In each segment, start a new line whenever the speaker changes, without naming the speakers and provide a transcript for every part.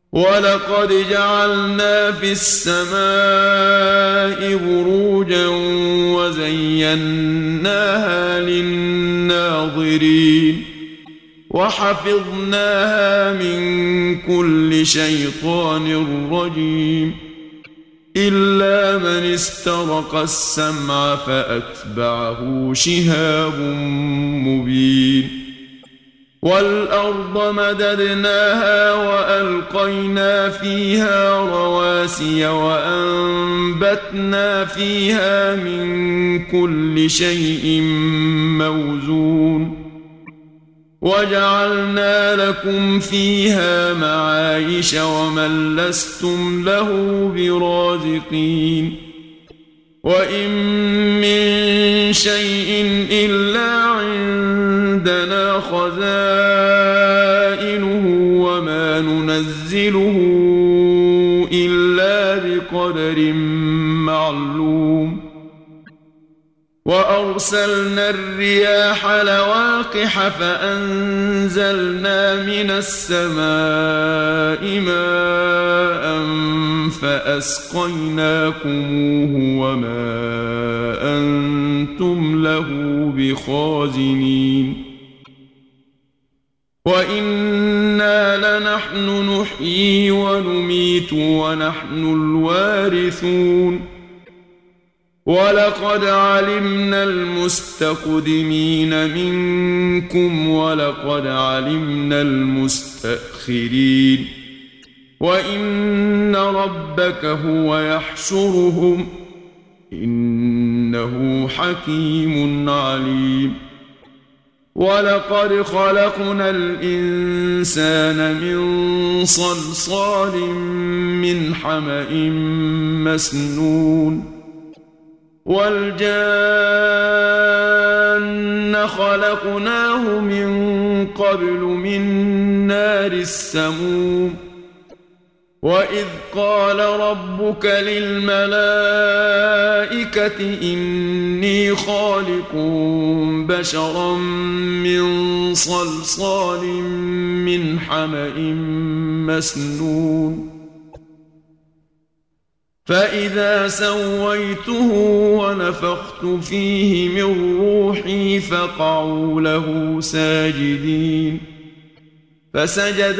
ولقد جعلنا في السماء بروجا وزيناها للناظرين وحفظناها من كل شيطان رجيم إلا من استرق السمع فأتبعه شهاب مبين والأرض مددناها وألقينا فيها رواسي وأنبتنا فيها من كل شيء موزون وجعلنا لكم فيها معايش ومن لستم له برازقين وإن من شيء إلا عندنا خزائنه وما ننزله إلا بقدر معلوم وأرسلنا الرياح لواقح فأنزلنا من السماء ماء فأسقيناكموه وما أنتم له بخازنين وإنا لنحن نحيي ونميت ونحن الوارثون ولقد علمنا المستقدمين منكم ولقد علمنا المستأخرين وإن ربك هو يحشرهم إنه حكيم عليم ولقد خلقنا الإنسان من صلصال من حمأ مسنون والجان خلقناه من قبل من نار السموم وإذ قال ربك للملائكة إني خالق بشرا من صلصال من حمأ مسنون فإذا سويته ونفخت فيه من روحي فقعوا له ساجدين فسجد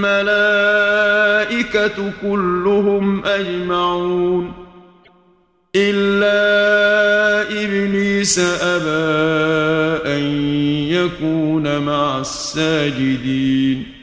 الملائكة كلهم أجمعون إلا إبليس أبى أن يكون مع الساجدين